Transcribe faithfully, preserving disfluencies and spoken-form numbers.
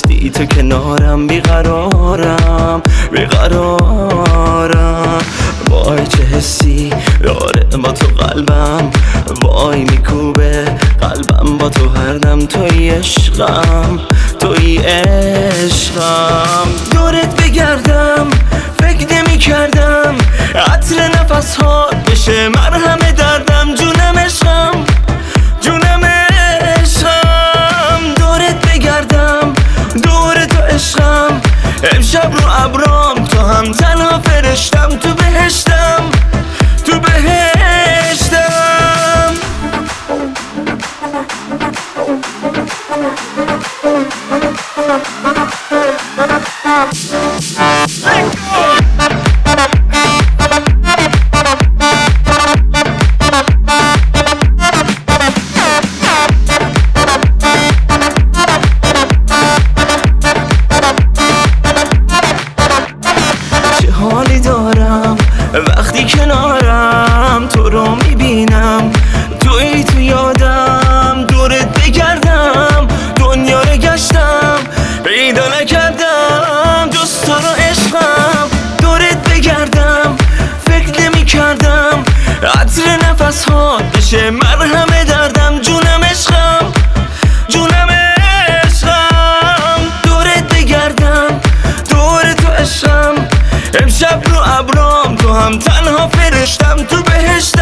وقتی تو کنارم بیقرارم بیقرارم. وای چه حسی داره با تو قلبم، وای میکوبه قلبم با تو هر دم. توی عشقم توی عشقم، دورت بگردم فکر نمی کردم عطر نفس ها بشه مرهم دردم. جونم عشقم جونم عشقم، دورت بگردم دور تو عشقم. امشب رو ابرام تو هم تنها فرشتم، تو بهشتم تو بهشتم. چه حالی دارم وقتی کنارم تو رو میبینم، توی تو یادم دورت بگردم. دنیا رو گشتم پیدا نکردم جز تو رو عشقم. دورت بگردم فکر نمی کردم عطر نفس ها بشه مرهم دردم. جونم عشقم جونم عشقم، دورت بگردم دور تو عشقم. امشب رو ابرام تو هم تنها فرشتم، تو بهشت